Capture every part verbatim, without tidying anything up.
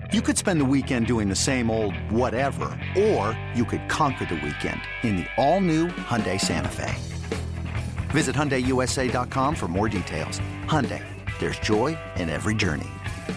You could spend the weekend doing the same old whatever, or you could conquer the weekend in the all-new Hyundai Santa Fe. Visit Hyundai U S A dot com for more details. Hyundai, there's joy in every journey.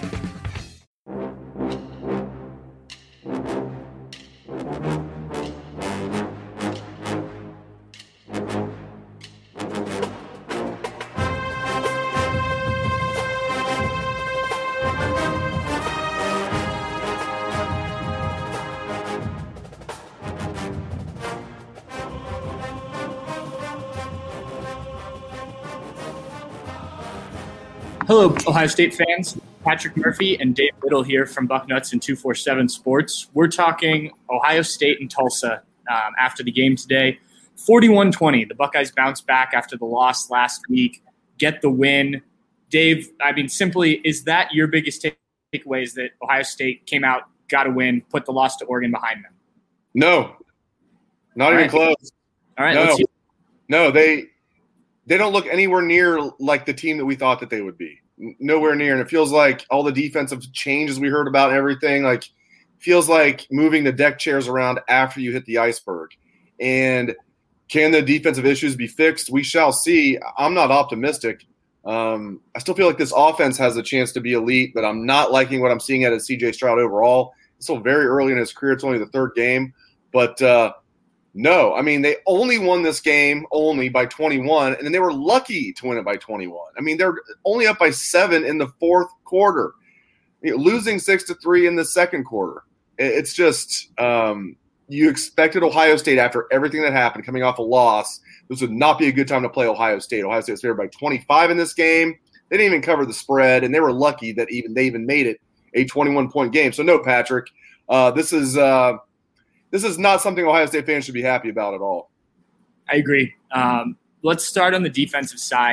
Hello, Ohio State fans. Patrick Murphy and Dave Little here from Bucknuts and two forty-seven Sports. We're talking Ohio State and Tulsa um, after the game today. forty-one twenty. The Buckeyes bounced back after the loss last week, get the win. Dave, I mean, simply, is that your biggest take- takeaway is that Ohio State came out, got a win, put the loss to Oregon behind them? No. Not All even right. close. All right, no. let's see. No, they they don't look anywhere near like the team that we thought that they would be. Nowhere near. And it feels like all the defensive changes we heard about and everything, like feels like moving the deck chairs around after you hit the iceberg. And can the defensive issues be fixed? We shall see. I'm not optimistic. Um, I still feel like this offense has a chance to be elite, but I'm not liking what I'm seeing out of C J Stroud overall. It's still very early in his career. It's only the third game. But uh, no, I mean, they only won this game only by twenty-one, and then they were lucky to win it by twenty-one. I mean, they're only up by seven in the fourth quarter, you know, losing six to three in the second quarter. It's just um, you expected Ohio State after everything that happened, coming off a loss. This would not be a good time to play Ohio State. Ohio State was favored by twenty-five in this game. They didn't even cover the spread, and they were lucky that even they even made it a twenty-one point game. So no, Patrick, uh, this is uh, – This is not something Ohio State fans should be happy about at all. I agree. Um, let's start on the defensive side,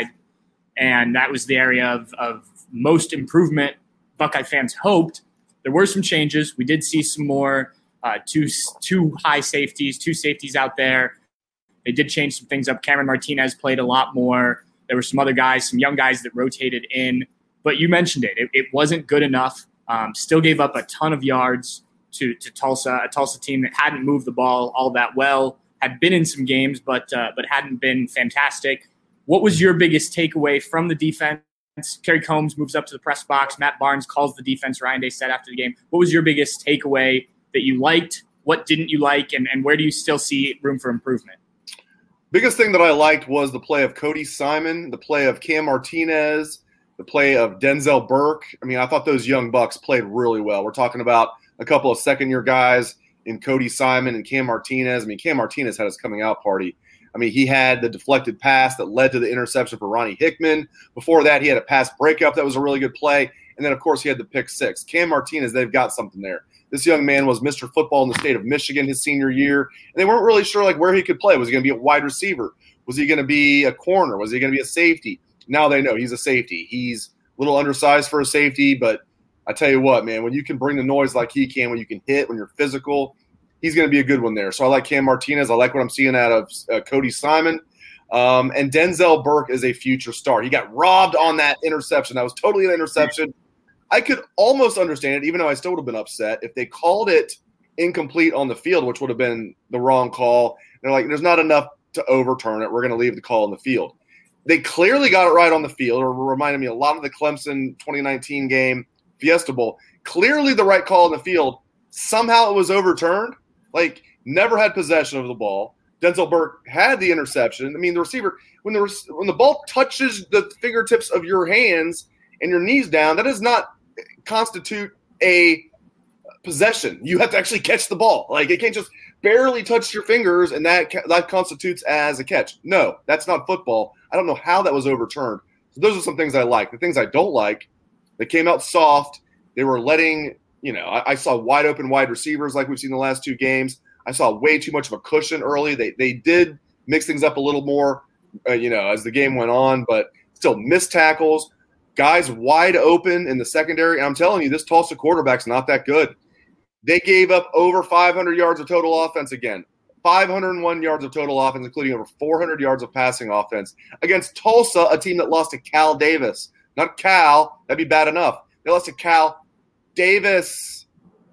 and that was the area of, of most improvement Buckeye fans hoped. There were some changes. We did see some more uh, two, two high safeties, two safeties out there. They did change some things up. Cameron Martinez played a lot more. There were some other guys, some young guys that rotated in. But you mentioned it. It, it wasn't good enough. Um, still gave up a ton of yards to, to Tulsa, a Tulsa team that hadn't moved the ball all that well, had been in some games, but uh, but hadn't been fantastic. What was your biggest takeaway from the defense? Kerry Combs moves up to the press box. Matt Barnes calls the defense. Ryan Day said after the game. What was your biggest takeaway that you liked? What didn't you like? And, and where do you still see room for improvement? Biggest thing that I liked was the play of Cody Simon, the play of Cam Martinez, the play of Denzel Burke. I mean, I thought those young Bucks played really well. We're talking about a couple of second-year guys in Cody Simon and Cam Martinez. I mean, Cam Martinez had his coming-out party. I mean, he had the deflected pass that led to the interception for Ronnie Hickman. Before that, he had a pass breakup that was a really good play. And then, of course, he had the pick six. Cam Martinez, they've got something there. This young man was Mister Football in the state of Michigan his senior year. And they weren't really sure, like, where he could play. Was he going to be a wide receiver? Was he going to be a corner? Was he going to be a safety? Now they know he's a safety. He's a little undersized for a safety, but I tell you what, man, when you can bring the noise like he can, when you can hit, when you're physical, he's going to be a good one there. So I like Cam Martinez. I like what I'm seeing out of uh, Cody Simon. Um, and Denzel Burke is a future star. He got robbed on that interception. That was totally an interception. I could almost understand it, even though I still would have been upset, if they called it incomplete on the field, which would have been the wrong call. They're like, there's not enough to overturn it. We're going to leave the call on the field. They clearly got it right on the field. It reminded me a lot of the Clemson twenty nineteen game, Fiesta Bowl. Clearly the right call in the field. Somehow it was overturned. Like, never had possession of the ball. Denzel Burke had the interception. I mean, the receiver, when the when the ball touches the fingertips of your hands and your knees down, that does not constitute a possession. You have to actually catch the ball. Like, it can't just barely touch your fingers and that that constitutes as a catch. No, that's not football. I don't know how that was overturned. So those are some things I like. The things I don't like, they came out soft. They were letting, you know, I, I saw wide open wide receivers like we've seen the last two games. I saw way too much of a cushion early. They they did mix things up a little more, uh, you know, as the game went on, but still missed tackles. Guys wide open in the secondary. And I'm telling you, this Tulsa quarterback's not that good. They gave up over five hundred yards of total offense again. five hundred one yards of total offense, including over four hundred yards of passing offense against Tulsa, a team that lost to Cal Davis. Not Cal. That'd be bad enough. They lost to Cal Davis.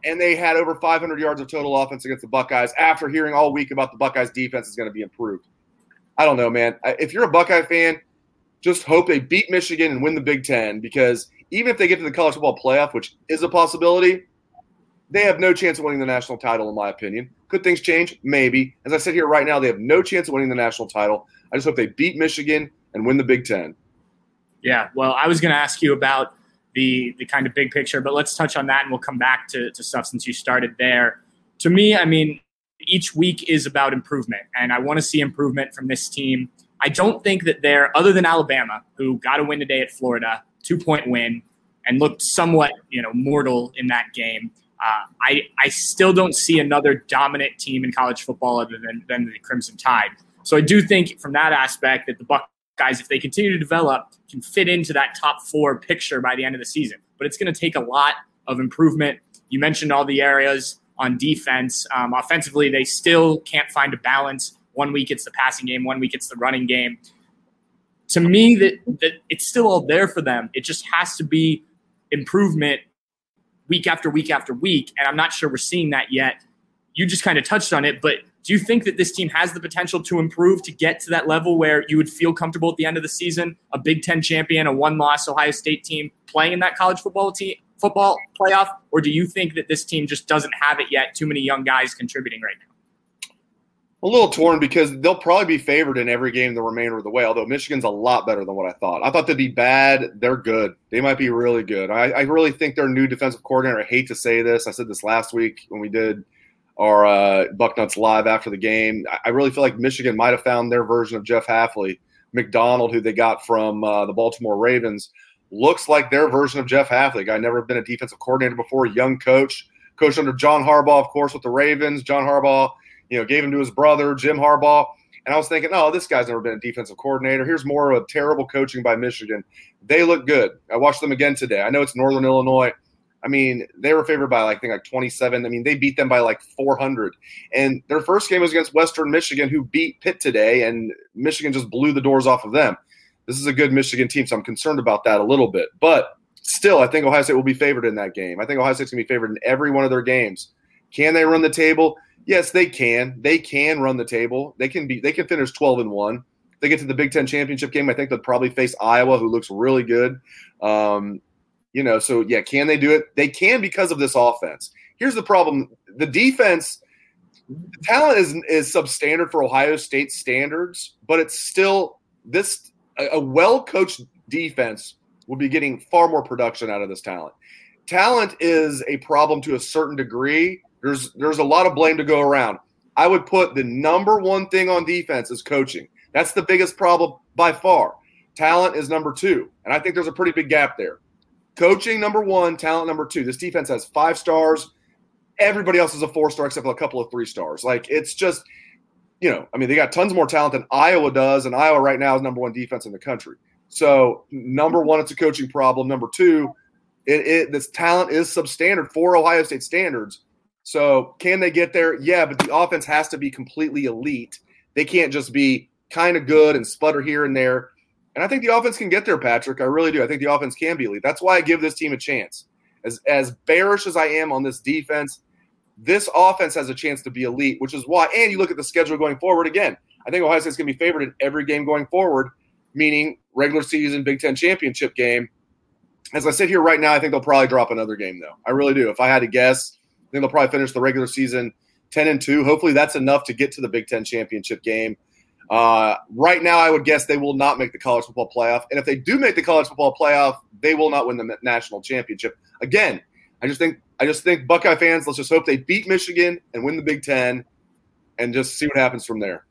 and they had over five hundred yards of total offense against the Buckeyes after hearing all week about the Buckeyes defense is going to be improved. I don't know, man. If you're a Buckeye fan, just hope they beat Michigan and win the Big Ten, because even if they get to the college football playoff, which is a possibility, they have no chance of winning the national title, in my opinion. Could things change? Maybe. As I sit here right now, they have no chance of winning the national title. I just hope they beat Michigan and win the Big Ten. Yeah, well, I was going to ask you about the the kind of big picture, but let's touch on that and we'll come back to, to stuff since you started there. To me, I mean, each week is about improvement, and I want to see improvement from this team. I don't think that they're, other than Alabama, who got a win today at Florida, two-point win, and looked somewhat, you know, mortal in that game. Uh, I I still don't see another dominant team in college football other than, than the Crimson Tide. So I do think from that aspect that the Buckeyes, if they continue to develop, can fit into that top four picture by the end of the season. But it's going to take a lot of improvement. You mentioned all the areas on defense. Um, offensively, they still can't find a balance. One week it's the passing game, one week it's the running game. To me, that, that it's still all there for them. It just has to be improvement week after week after week, and I'm not sure we're seeing that yet. You just kind of touched on it, but do you think that this team has the potential to improve to get to that level where you would feel comfortable at the end of the season, a Big Ten champion, a one-loss Ohio State team playing in that college football team, football playoff, or do you think that this team just doesn't have it yet, too many young guys contributing right now? A little torn, because they'll probably be favored in every game the remainder of the way, although Michigan's a lot better than what I thought. I thought they'd be bad. They're good. They might be really good. I, I really think their new defensive coordinator, I hate to say this, I said this last week when we did our uh, Bucknuts Live after the game, I really feel like Michigan might have found their version of Jeff Hafley. McDonald, who they got from uh, the Baltimore Ravens, looks like their version of Jeff Hafley. Guy never been a defensive coordinator before, young coach. Coached under John Harbaugh, of course, with the Ravens. John Harbaugh, you know, gave him to his brother, Jim Harbaugh. And I was thinking, oh, this guy's never been a defensive coordinator. Here's more of a terrible coaching by Michigan. They look good. I watched them again today. I know it's Northern Illinois. I mean, they were favored by, like, I think, like twenty-seven. I mean, they beat them by, like, four hundred. And their first game was against Western Michigan, who beat Pitt today, and Michigan just blew the doors off of them. This is a good Michigan team, so I'm concerned about that a little bit. But still, I think Ohio State will be favored in that game. I think Ohio State's going to be favored in every one of their games. Can they run the table? Yes, they can. They can run the table. They can be. They can finish twelve and one. If they get to the Big Ten championship game, I think they'll probably face Iowa, who looks really good. Um, you know, so yeah, can they do it? They can, because of this offense. Here's the problem: the defense, the talent is is substandard for Ohio State standards, but it's still this a, a well-coached defense will be getting far more production out of this talent. Talent is a problem to a certain degree. There's there's a lot of blame to go around. I would put the number one thing on defense is coaching. That's the biggest problem by far. Talent is number two, and I think there's a pretty big gap there. Coaching, number one, talent, number two. This defense has five stars. Everybody else is a four-star except for a couple of three stars. Like, it's just, you know, I mean, they got tons more talent than Iowa does, and Iowa right now is number one defense in the country. So, number one, it's a coaching problem. Number two, it, it this talent is substandard for Ohio State standards. So, can they get there? Yeah, but the offense has to be completely elite. They can't just be kind of good and sputter here and there. And I think the offense can get there, Patrick. I really do. I think the offense can be elite. That's why I give this team a chance. As as bearish as I am on this defense, this offense has a chance to be elite, which is why – and you look at the schedule going forward again. I think Ohio State's going to be favored in every game going forward, meaning regular season Big Ten championship game. As I sit here right now, I think they'll probably drop another game, though. I really do. If I had to guess, I think they'll probably finish the regular season ten and two. Hopefully that's enough to get to the Big Ten championship game. Uh, right now, I would guess they will not make the college football playoff. And if they do make the college football playoff, they will not win the national championship. Again, I just think I just think Buckeye fans, let's just hope they beat Michigan and win the Big Ten and just see what happens from there.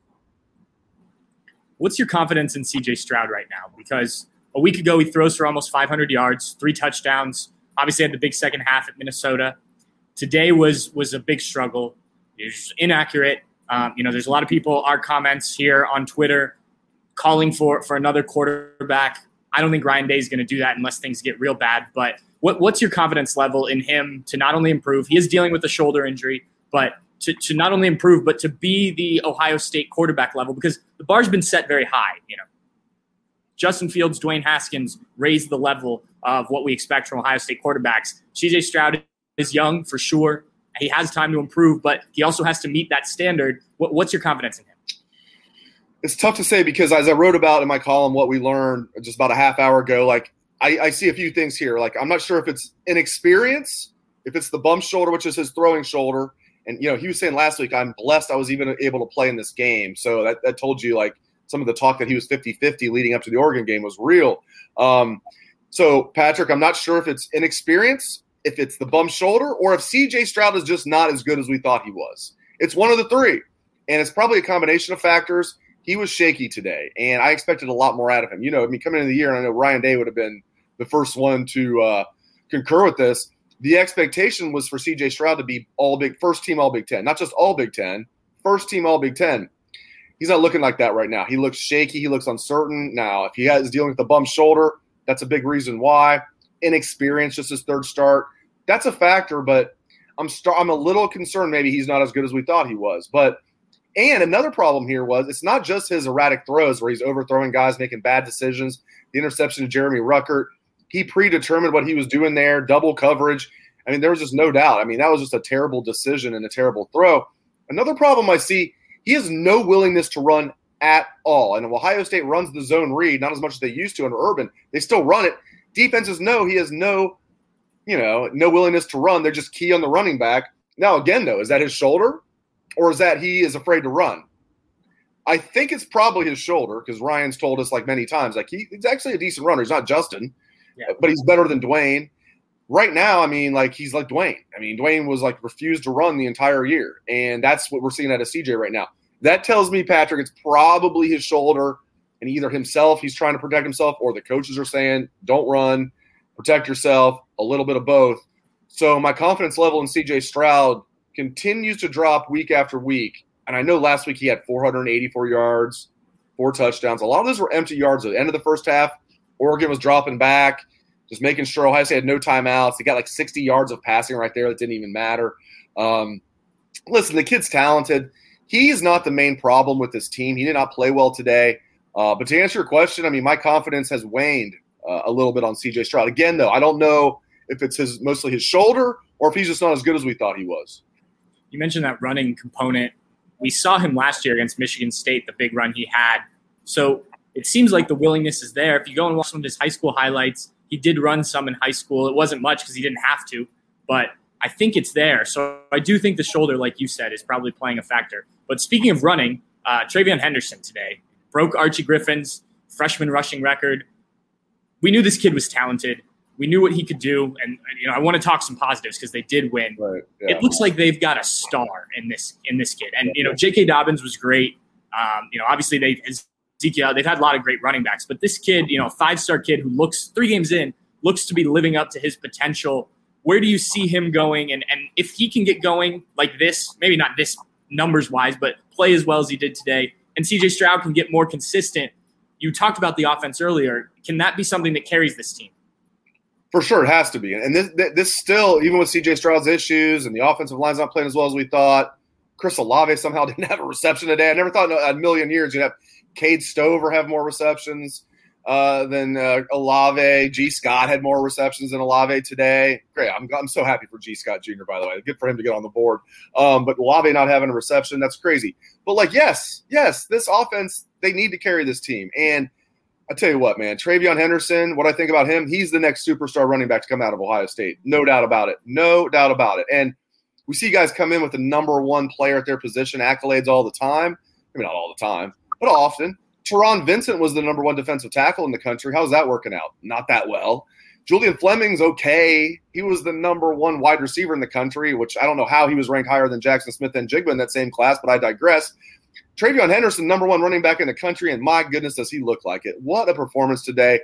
What's your confidence in C J Stroud right now? Because a week ago, he throws for almost five hundred yards, three touchdowns, obviously had the big second half at Minnesota. Today was was a big struggle. He was inaccurate. Um, you know, there's a lot of people, our comments here on Twitter, calling for, for another quarterback. I don't think Ryan Day is going to do that unless things get real bad. But what, what's your confidence level in him to not only improve? He is dealing with a shoulder injury, but to, to not only improve, but to be the Ohio State quarterback level, because the bar's been set very high. You know, Justin Fields, Dwayne Haskins raised the level of what we expect from Ohio State quarterbacks. C J Stroud is young for sure. He has time to improve, but he also has to meet that standard. What, what's your confidence in him? It's tough to say because as I wrote about in my column what we learned just about a half hour ago, like I, I see a few things here. Like I'm not sure if it's inexperience, if it's the bum shoulder, which is his throwing shoulder. And, you know, he was saying last week, I'm blessed I was even able to play in this game. So that, that told you, like, some of the talk that he was fifty-fifty leading up to the Oregon game was real. Um, so, Patrick, I'm not sure if it's inexperience, if it's the bum shoulder, or if C J Stroud is just not as good as we thought he was. It's one of the three. And it's probably a combination of factors. He was shaky today, and I expected a lot more out of him. You know, I mean, coming into the year, and I know Ryan Day would have been the first one to uh, concur with this. The expectation was for C J Stroud to be all big, first team all Big Ten, not just all Big Ten, first team all Big Ten. He's not looking like that right now. He looks shaky. He looks uncertain. Now, if he is dealing with the bum shoulder, that's a big reason why. Inexperience, just his third start, that's a factor. But I'm start, I'm a little concerned maybe he's not as good as we thought he was. But and another problem here was it's not just his erratic throws where he's overthrowing guys, making bad decisions. The interception to Jeremy Ruckert. He predetermined what he was doing there, double coverage. I mean, there was just no doubt. I mean, that was just a terrible decision and a terrible throw. Another problem I see, he has no willingness to run at all. And Ohio State runs the zone read, not as much as they used to under Urban. They still run it. Defenses know he has no, you know, no willingness to run. They're just key on the running back. Now, again, though, is that his shoulder or is that he is afraid to run? I think it's probably his shoulder because Ryan's told us like many times, like he, he's actually a decent runner. He's not Justin. Yeah. But he's better than Dwayne. Right now, I mean, like, he's like Dwayne. I mean, Dwayne was, like, refused to run the entire year. And that's what we're seeing out of C J right now. That tells me, Patrick, it's probably his shoulder. And either himself, he's trying to protect himself, or the coaches are saying, don't run, protect yourself, a little bit of both. So my confidence level in C J Stroud continues to drop week after week. And I know last week he had four hundred eighty-four yards, four touchdowns. A lot of those were empty yards at the end of the first half. Oregon was dropping back, just making sure Ohio State had no timeouts. They got like sixty yards of passing right there that didn't even matter. Um, listen, the kid's talented. He's not the main problem with this team. He did not play well today. Uh, but to answer your question, I mean, my confidence has waned uh, a little bit on C J Stroud. Again, though, I don't know if it's his mostly his shoulder or if he's just not as good as we thought he was. You mentioned that running component. We saw him last year against Michigan State, the big run he had. So it seems like the willingness is there. If you go and watch some of his high school highlights, he did run some in high school. It wasn't much because he didn't have to, but I think it's there. So I do think the shoulder, like you said, is probably playing a factor. But speaking of running, uh, TreVeyon Henderson today broke Archie Griffin's freshman rushing record. We knew this kid was talented. We knew what he could do. And, you know, I want to talk some positives because they did win. Right, yeah. It looks like they've got a star in this in this kid. And, you know, J K. Dobbins was great. Um, you know, obviously they – Ezekiel, they've had a lot of great running backs, but this kid, you know, a five-star kid who looks three games in, looks to be living up to his potential. Where do you see him going? And and if he can get going like this, maybe not this numbers-wise, but play as well as he did today, and C J Stroud can get more consistent. You talked about the offense earlier. Can that be something that carries this team? For sure, it has to be. And this, this still, even with C J Stroud's issues and the offensive line's not playing as well as we thought, Chris Olave somehow didn't have a reception today. I never thought in a million years you'd have Cade Stover have more receptions uh, than uh, Olave. G. Scott had more receptions than Olave today. Great. I'm I'm so happy for G. Scott Junior, by the way. Good for him to get on the board. Um, but Olave not having a reception, that's crazy. But, like, yes, yes, this offense, they need to carry this team. And I tell you what, man, TreVeyon Henderson, what I think about him, he's the next superstar running back to come out of Ohio State. No doubt about it. No doubt about it. And we see guys come in with the number one player at their position, accolades all the time. I mean, not all the time, but often. Teron Vincent was the number one defensive tackle in the country. How's that working out? Not that well. Julian Fleming's okay. He was the number one wide receiver in the country, which I don't know how he was ranked higher than Jackson Smith and Jigba in that same class, but I digress. TreVeyon Henderson, number one running back in the country, and my goodness, does he look like it. What a performance today.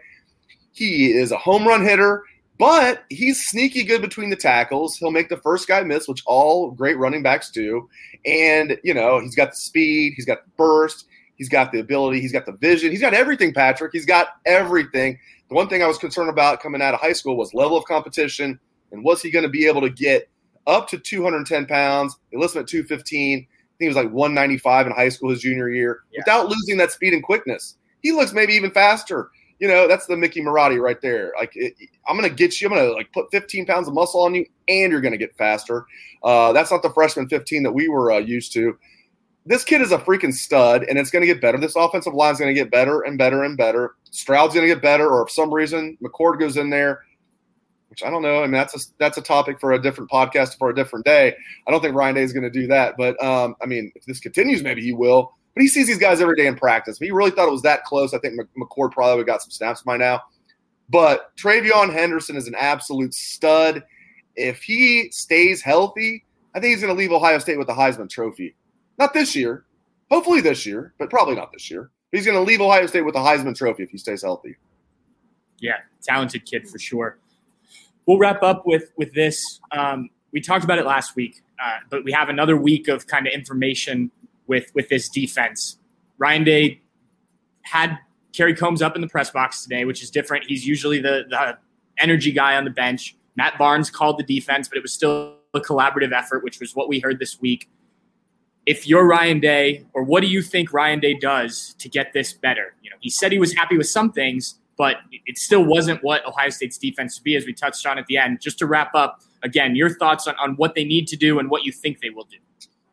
He is a home run hitter, but he's sneaky good between the tackles. He'll make the first guy miss, which all great running backs do. And, you know, he's got the speed. He's got the burst. He's got the ability. He's got the vision. He's got everything, Patrick. He's got everything. The one thing I was concerned about coming out of high school was level of competition, and was he going to be able to get up to two hundred ten pounds? They list him at two fifteen. I think he was like one ninety-five in high school his junior year, yeah, without losing that speed and quickness. He looks maybe even faster You know, that's the Mickey Marotti right there. Like, it, I'm going to get you, I'm going to like put fifteen pounds of muscle on you, and you're going to get faster. Uh, that's not the freshman fifteen that we were uh, used to. This kid is a freaking stud, and it's going to get better. This offensive line is going to get better and better and better. Stroud's going to get better, or if some reason McCord goes in there, which I don't know. I mean, that's a, that's a topic for a different podcast for a different day. I don't think Ryan Day is going to do that. But, um, I mean, if this continues, maybe he will. But he sees these guys every day in practice. If he really thought it was that close, I think McCord probably would have got some snaps by now. But TreVeyon Henderson is an absolute stud. If he stays healthy, I think he's going to leave Ohio State with the Heisman Trophy. Not this year. Hopefully this year, but probably not this year. But he's going to leave Ohio State with the Heisman Trophy if he stays healthy. Yeah, talented kid for sure. We'll wrap up with, with this. Um, we talked about it last week, uh, but we have another week of kind of information with, with this defense. Ryan Day had Kerry Combs up in the press box today, which is different. He's usually the, the energy guy on the bench. Matt Barnes called the defense, but it was still a collaborative effort, which was what we heard this week. If you're Ryan Day, or what do you think Ryan Day does to get this better? You know, he said he was happy with some things, but it still wasn't what Ohio State's defense would be, as we touched on at the end. Just to wrap up, again, your thoughts on, on what they need to do and what you think they will do.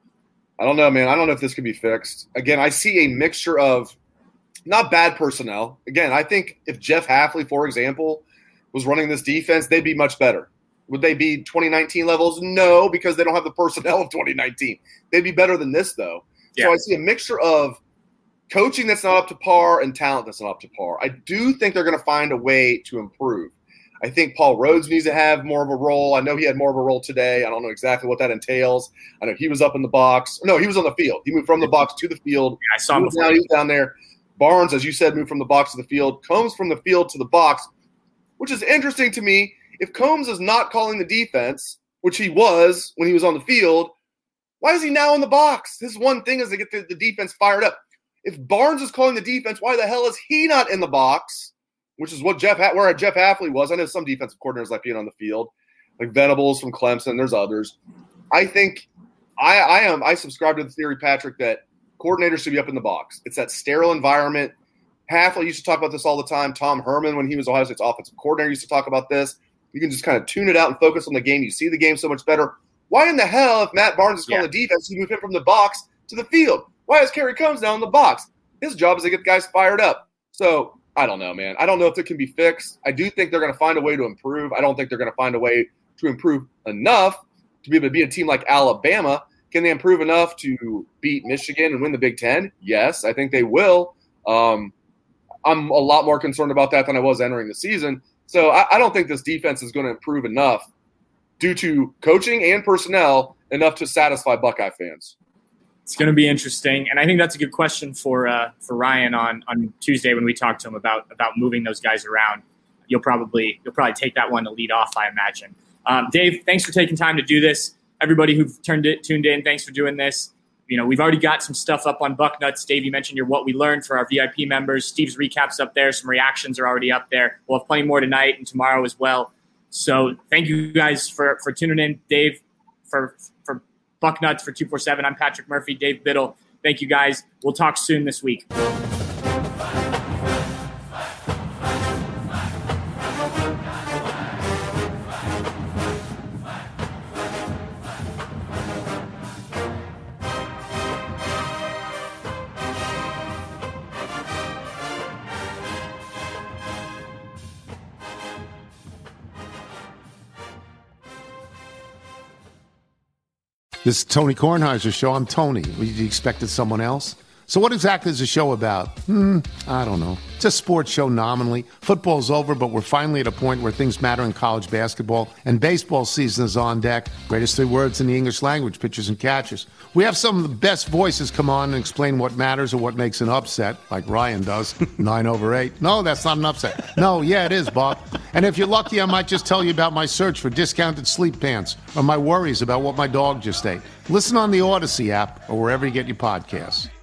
I don't know, man. I don't know if this can be fixed. Again, I see a mixture of not bad personnel. Again, I think if Jeff Hafley, for example, was running this defense, they'd be much better. Would they be twenty nineteen levels? No, because they don't have the personnel of twenty nineteen. They'd be better than this, though. Yeah. So I see a mixture of coaching that's not up to par and talent that's not up to par. I do think they're going to find a way to improve. I think Paul Rhodes needs to have more of a role. I know he had more of a role today. I don't know exactly what that entails. I know he was up in the box. No, he was on the field. He moved from the box to the field. Yeah, I saw him he was, down, he was down there. Barnes, as you said, moved from the box to the field. Combs from the field to the box, which is interesting to me. If Combs is not calling the defense, which he was when he was on the field, why is he now in the box? His one thing is to get the, the defense fired up. If Barnes is calling the defense, why the hell is he not in the box? Which is what Jeff where Jeff Hafley was. I know some defensive coordinators like being on the field, like Venables from Clemson. There's others. I think I, I am. I subscribe to the theory, Patrick, that coordinators should be up in the box. It's that sterile environment. Hafley used to talk about this all the time. Tom Herman, when he was Ohio State's offensive coordinator, used to talk about this. You can just kind of tune it out and focus on the game. You see the game so much better. Why in the hell, if Matt Barnes is calling yeah. the defense, you move him from the box to the field? Why is Kerry Combs now in the box? His job is to get the guys fired up. So I don't know, man. I don't know if it can be fixed. I do think they're going to find a way to improve. I don't think they're going to find a way to improve enough to be able to beat a team like Alabama. Can they improve enough to beat Michigan and win the Big Ten? Yes, I think they will. Um, I'm a lot more concerned about that than I was entering the season. So I, I don't think this defense is going to improve enough due to coaching and personnel enough to satisfy Buckeye fans. It's going to be interesting, and I think that's a good question for uh, for Ryan on, on Tuesday when we talk to him about about moving those guys around. You'll probably you'll probably take that one to lead off, I imagine. Um, Dave, thanks for taking time to do this. Everybody who've turned it tuned in, thanks for doing this. You know, we've already got some stuff up on Bucknuts. Dave, you mentioned your What We Learned for our V I P members. Steve's recap's up there. Some reactions are already up there. We'll have plenty more tonight and tomorrow as well. So thank you guys for, for tuning in. Dave, for for Bucknuts, for two forty-seven. I'm Patrick Murphy, Dave Biddle. Thank you guys. We'll talk soon this week. This is Tony Kornheiser's show. I'm Tony. You expected someone else? So what exactly is the show about? Hmm, I don't know. It's a sports show nominally. Football's over, but we're finally at a point where things matter in college basketball, and baseball season is on deck. Greatest three words in the English language, pitchers and catchers. We have some of the best voices come on and explain what matters or what makes an upset, like Ryan does, nine over eight. No, that's not an upset. No, yeah, it is, Bob. And if you're lucky, I might just tell you about my search for discounted sleep pants or my worries about what my dog just ate. Listen on the Odyssey app or wherever you get your podcasts.